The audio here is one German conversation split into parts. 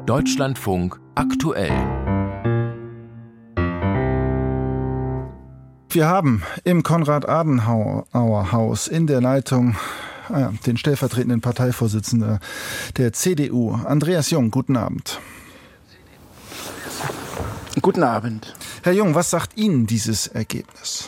Deutschlandfunk aktuell. Wir haben im Konrad-Adenauer-Haus in der Leitung den stellvertretenden Parteivorsitzenden der CDU, Andreas Jung. Guten Abend. Guten Abend. Herr Jung, was sagt Ihnen dieses Ergebnis?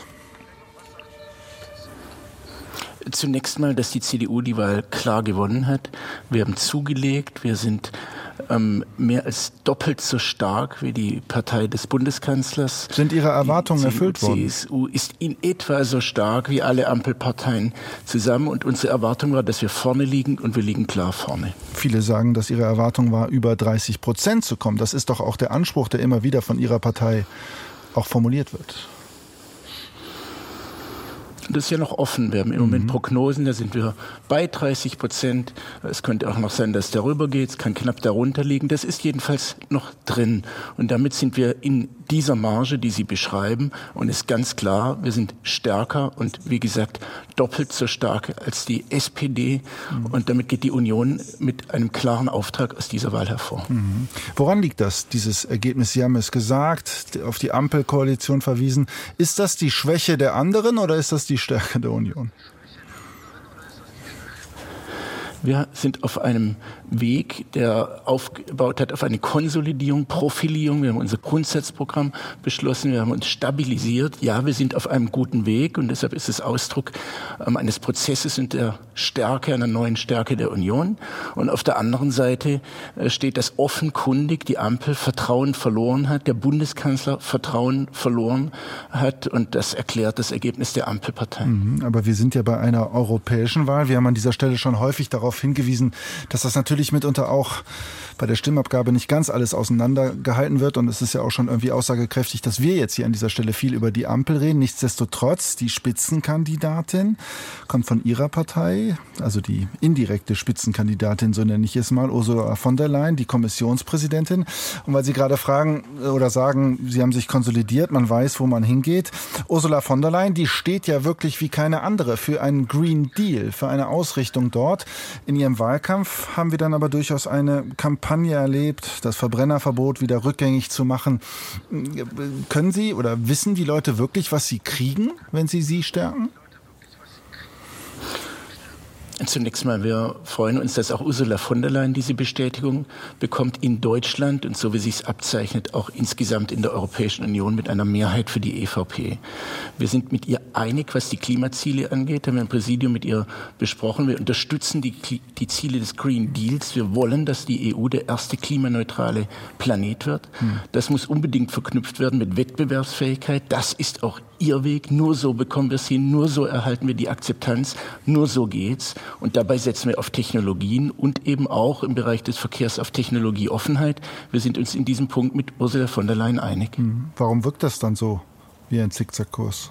Zunächst mal, dass die CDU die Wahl klar gewonnen hat. Wir haben zugelegt, wir sind mehr als doppelt so stark wie die Partei des Bundeskanzlers. Sind Ihre Erwartungen erfüllt worden? Die CSU ist in etwa so stark wie alle Ampelparteien zusammen und unsere Erwartung war, dass wir vorne liegen und wir liegen klar vorne. Viele sagen, dass Ihre Erwartung war, über 30% zu kommen. Das ist doch auch der Anspruch, der immer wieder von Ihrer Partei auch formuliert wird. Das ist ja noch offen. Wir haben im Moment Prognosen, da sind wir bei 30%. Es könnte auch noch sein, dass es darüber geht. Es kann knapp darunter liegen. Das ist jedenfalls noch drin. Und damit sind wir in dieser Marge, die Sie beschreiben. Und ist ganz klar, wir sind stärker und wie gesagt, doppelt so stark als die SPD. Und damit geht die Union mit einem klaren Auftrag aus dieser Wahl hervor. Woran liegt das, dieses Ergebnis? Sie haben es gesagt, auf die Ampelkoalition verwiesen. Ist das die Schwäche der anderen oder ist das die Stärke der Union? Wir sind auf einem Weg, der aufgebaut hat auf eine Konsolidierung, Profilierung. Wir haben unser Grundsatzprogramm beschlossen, wir haben uns stabilisiert. Ja, wir sind auf einem guten Weg und deshalb ist es Ausdruck eines Prozesses und der Stärke, einer neuen Stärke der Union. Und auf der anderen Seite steht, dass offenkundig die Ampel Vertrauen verloren hat, der Bundeskanzler Vertrauen verloren hat und das erklärt das Ergebnis der Ampelparteien. Aber wir sind ja bei einer europäischen Wahl. Wir haben an dieser Stelle schon häufig darauf hingewiesen, dass das natürlich mitunter auch bei der Stimmabgabe nicht ganz alles auseinandergehalten wird. Und es ist ja auch schon irgendwie aussagekräftig, dass wir jetzt hier an dieser Stelle viel über die Ampel reden. Nichtsdestotrotz, die Spitzenkandidatin kommt von Ihrer Partei, also die indirekte Spitzenkandidatin, so nenne ich es mal, Ursula von der Leyen, die Kommissionspräsidentin. Und weil Sie gerade fragen oder sagen, Sie haben sich konsolidiert, man weiß, wo man hingeht. Ursula von der Leyen, die steht ja wirklich wie keine andere für einen Green Deal, für eine Ausrichtung dort. In ihrem Wahlkampf haben wir dann aber durchaus eine Kampagne erlebt, das Verbrennerverbot wieder rückgängig zu machen. Können Sie oder wissen die Leute wirklich, was sie kriegen, wenn sie stärken? Zunächst mal, wir freuen uns, dass auch Ursula von der Leyen diese Bestätigung bekommt in Deutschland und so wie sich es abzeichnet, auch insgesamt in der Europäischen Union mit einer Mehrheit für die EVP. Wir sind mit ihr einig, was die Klimaziele angeht, haben wir im Präsidium mit ihr besprochen. Wir unterstützen die Ziele des Green Deals. Wir wollen, dass die EU der erste klimaneutrale Planet wird. Das muss unbedingt verknüpft werden mit Wettbewerbsfähigkeit. Das ist auch ihr Weg. Nur so bekommen wir es hin, nur so erhalten wir die Akzeptanz, nur so geht's. Und dabei setzen wir auf Technologien und eben auch im Bereich des Verkehrs auf Technologieoffenheit. Wir sind uns in diesem Punkt mit Ursula von der Leyen einig. Warum wirkt das dann so wie ein Zickzackkurs?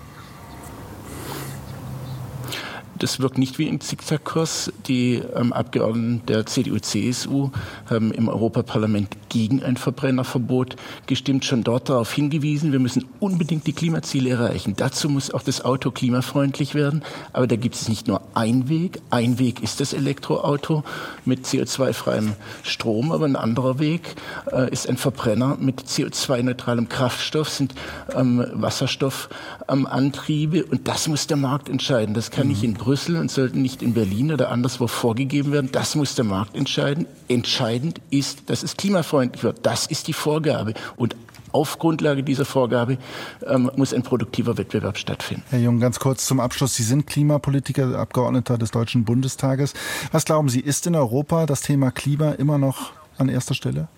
Das wirkt nicht wie ein Zickzackkurs. Die Abgeordneten der CDU-CSU haben im Europaparlament gegen ein Verbrennerverbot gestimmt, schon dort darauf hingewiesen, wir müssen unbedingt die Klimaziele erreichen. Dazu muss auch das Auto klimafreundlich werden. Aber da gibt es nicht nur einen Weg. Ein Weg ist das Elektroauto mit CO2-freiem Strom, aber ein anderer Weg ist ein Verbrenner mit CO2-neutralem Kraftstoff, sind Wasserstoffantriebe. Und das muss der Markt entscheiden. Das kann nicht in Brüssel und sollten nicht in Berlin oder anderswo vorgegeben werden. Das muss der Markt entscheiden. Entscheidend ist, dass es klimafreundlich wird. Das ist die Vorgabe. Und auf Grundlage dieser Vorgabe muss ein produktiver Wettbewerb stattfinden. Herr Jung, ganz kurz zum Abschluss. Sie sind Klimapolitiker, Abgeordneter des Deutschen Bundestages. Was glauben Sie, ist in Europa das Thema Klima immer noch an erster Stelle?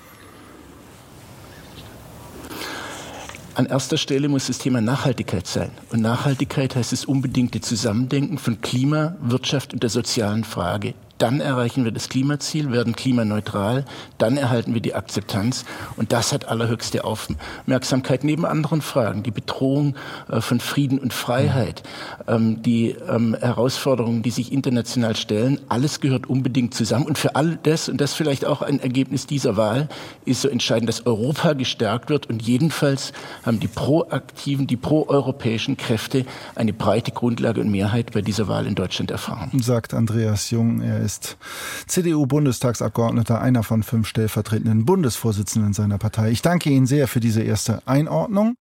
An erster Stelle muss das Thema Nachhaltigkeit sein. Und Nachhaltigkeit heißt das unbedingte Zusammendenken von Klima, Wirtschaft und der sozialen Frage. Dann erreichen wir das Klimaziel, werden klimaneutral, dann erhalten wir die Akzeptanz und das hat allerhöchste Aufmerksamkeit neben anderen Fragen. Die Bedrohung von Frieden und Freiheit, die Herausforderungen, die sich international stellen, alles gehört unbedingt zusammen. Und für all das, und das vielleicht auch ein Ergebnis dieser Wahl, ist so entscheidend, dass Europa gestärkt wird und jedenfalls haben die proaktiven, die proeuropäischen Kräfte eine breite Grundlage und Mehrheit bei dieser Wahl in Deutschland erfahren. Sagt Andreas Jung, er ist CDU-Bundestagsabgeordneter, einer von 5 stellvertretenden Bundesvorsitzenden seiner Partei. Ich danke Ihnen sehr für diese erste Einordnung.